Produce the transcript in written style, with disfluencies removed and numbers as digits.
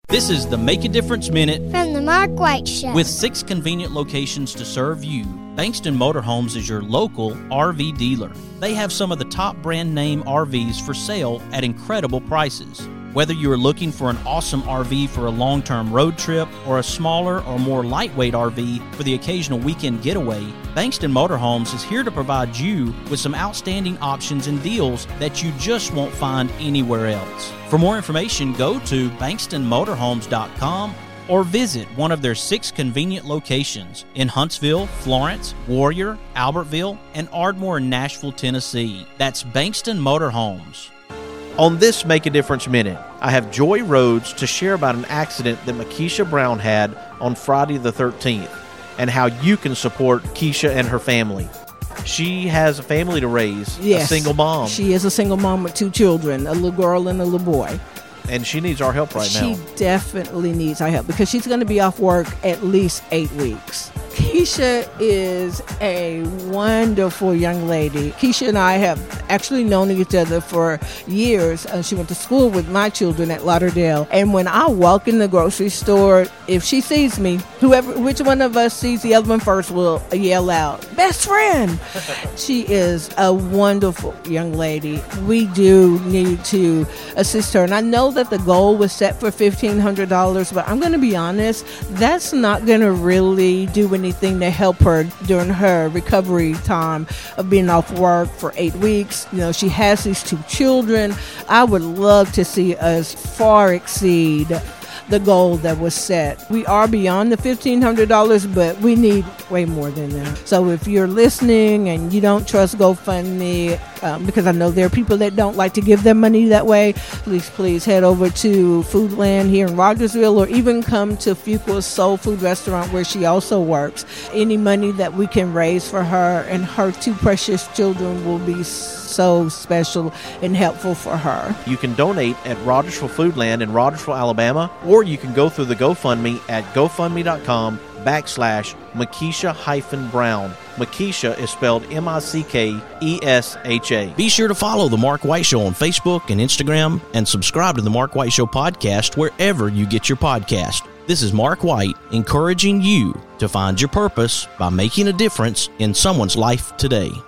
This is the Make a Difference Minute from the Mark White Show. With 6 convenient locations to serve you. Bankston Motorhomes is your local RV dealer. They have some of the top brand name RVs for sale at incredible prices. Whether you are looking for an awesome RV for a long-term road trip or a smaller or more lightweight RV for the occasional weekend getaway, Bankston Motorhomes is here to provide you with some outstanding options and deals that you just won't find anywhere else. For more information, go to bankstonmotorhomes.com or visit one of their 6 convenient locations in Huntsville, Florence, Warrior, Albertville, and Ardmore, Nashville, Tennessee. That's Bankston Motorhomes. On this Make a Difference Minute, I have Joy Rhodes to share about an accident that Makisha Brown had on Friday the 13th and how you can support Keisha and her family. She has a family to raise, yes, a single mom. She is a single mom with 2 children, a little girl and a little boy. And she needs our help right now. She definitely needs our help because she's going to be off work at least 8 weeks. Keisha is a wonderful young lady. Keisha and I have actually known each other for years. She went to school with my children at Lauderdale. And when I walk in the grocery store, if she sees me, which one of us sees the other one first will yell out, "Best friend!" She is a wonderful young lady. We do need to assist her. And I know that the goal was set for $1,500, but I'm going to be honest, that's not going to really do anything to help her during her recovery time of being off work for 8 weeks. You know, she has these 2 children. I would love to see us far exceed the goal that was set. We are beyond the $1,500, but we need way more than that. So if you're listening and you don't trust GoFundMe, because I know there are people that don't like to give their money that way, please head over to Foodland here in Rogersville, or even come to Fuqua's Soul Food Restaurant where she also works. Any money that we can raise for her and her 2 precious children will be so special and helpful for her. You can donate at Rogersville Foodland in Rogersville, Alabama, or you can go through the GoFundMe at gofundme.com/Makisha-Brown. Makisha is spelled Mickesha. Be sure to follow The Mark White Show on Facebook and Instagram, and subscribe to The Mark White Show podcast wherever you get your podcast. This is Mark White, encouraging you to find your purpose by making a difference in someone's life today.